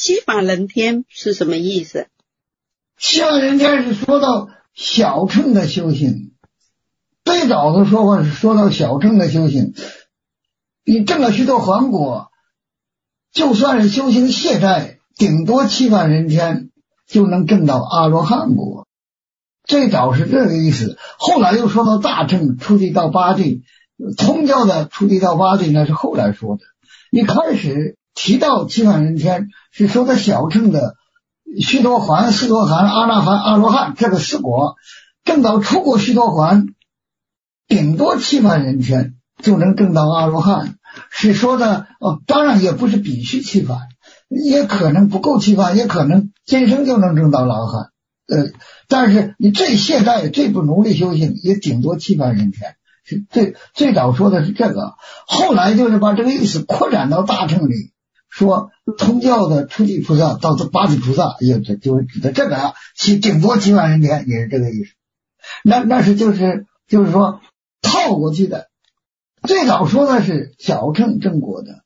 七法人天是什么意思？ 七法人天是说到小乘的修行，最早的说法是说到小乘的修行，你证了须陀洹果，就算是修行懈怠，顶多七法人天就能证到阿罗汉果。最早是这个意思，后来又说到大乘出地到八地，通教的出地到八地那是后来说的。一开始提到七法人天是说的小乘的须陀洹、斯陀含、阿那含、阿罗汉这个四果，证到出过须陀洹，顶多七法人天就能证到阿罗汉，是说的当然也不是必须七法，也可能不够七法，也可能今生就能证到阿罗汉。但是你最懈怠、最不努力修行，也顶多七法人天。是最早说的是这个，后来就是把这个意思扩展到大乘里，说通教的初地菩萨到八地菩萨，也就指的这个啊，顶多七法人天也是这个意思。那是就是说套过去的。最早说的是小乘正果的，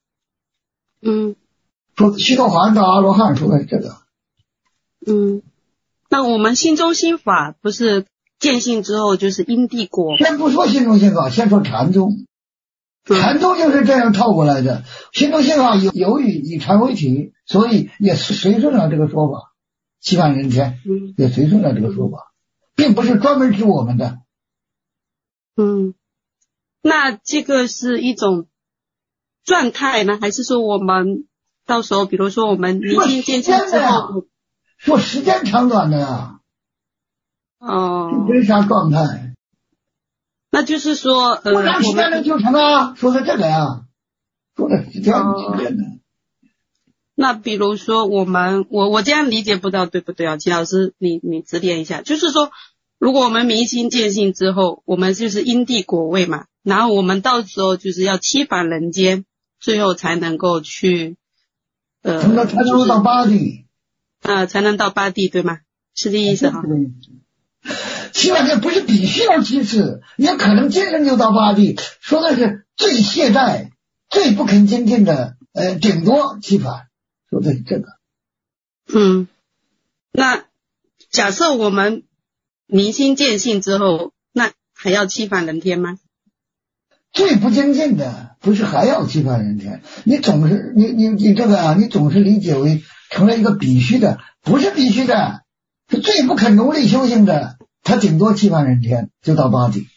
说须陀洹到阿罗汉说的是这个。 那我们心中心法不是见性之后就是因地果？ 先不说心中心法，先说禅宗。禅宗就是这样套过来的。心中心法由于以禅为体，所以也随顺了这个说法。七法人天也随顺了这个说法，并不是专门指我们的。 那这个是一种状态呢，还是说我们到时候比如说我们离心见性之后， 说时间长短的呀？没啥状态。 那就是说不长时间能就成啊，说的这个呀，说的时间的。 那比如说我这样理解不知道对不对啊？秦老师你指点一下。就是说如果我们明心见性之后，我们就是因地果位嘛，然后我们到时候就是要七返人间，最后才能够去才能到八地。 才能到八地，对吗？是这意思哈。 七法界不是必须要七次，也可能今生就到八地，说的是最懈怠、最不肯精进的，顶多七法，说的是这个。 那假设我们明心见性之后，那还要七返人天吗？ 最不精进的不是还要七返人天，你总是你这个啊，你总是理解为成了一个必须的，不是必须的，是最不肯努力修行的，他顶多七返人天就到八地。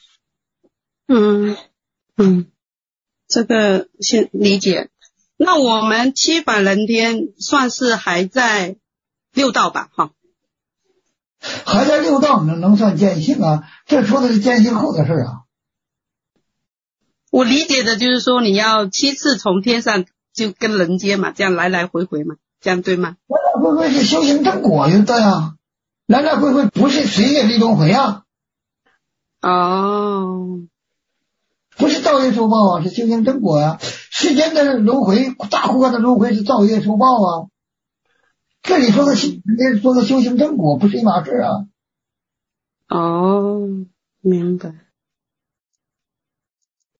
这个先理解。那我们七返人天算是还在六道吧？哈， 还在六道能算见性啊？这说的是见性后的事啊。 我理解的就是说你要七次从天上就跟人间嘛，这样来来回回嘛，这样对吗？ 来来回回是修行正果有的呀，来来回回不是随业力轮回啊。不是造业受报啊，是修行正果啊。世间的轮回，大部分的轮回是造业受报啊。这里说的修行正果不是一码事啊。 明白。